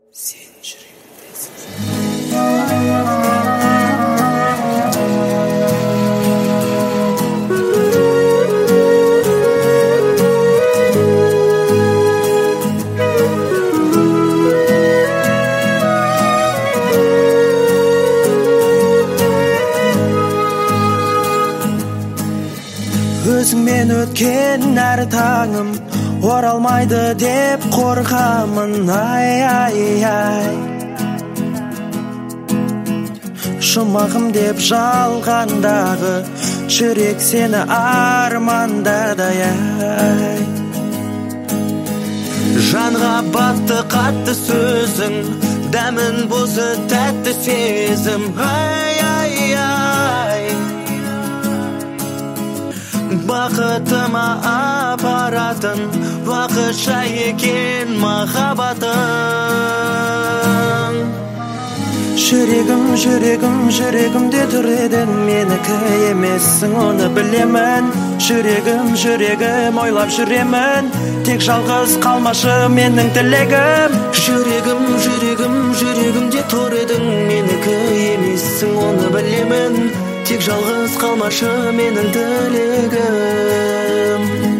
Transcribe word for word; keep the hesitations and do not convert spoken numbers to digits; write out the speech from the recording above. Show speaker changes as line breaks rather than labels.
Сен жүрегімдесің. Өзіңмен өткен әр таңым оралмайды деп қорқамын, ай ай ай. Жұмағым деп жалғандағы жүрек сені армандады, ай. Жанға батты қатты сөзің, дәмін бұзы тәтті сезім, ай ай ай. Бақытыма апаратын уақытша екен махаббатың. Жүрегім, жүрегім, жүрегімде тұр едің, менікі емессің, оны білемін. Жүрегім, жүрегім, ойлап жүремін, тек жалғыз қалмашы менің тілегім. Жүрегім, жүрегім, жүрегімде тұр едің, менікі емессің, оны білемін, тек жалғыз қалмашы менің тілегім.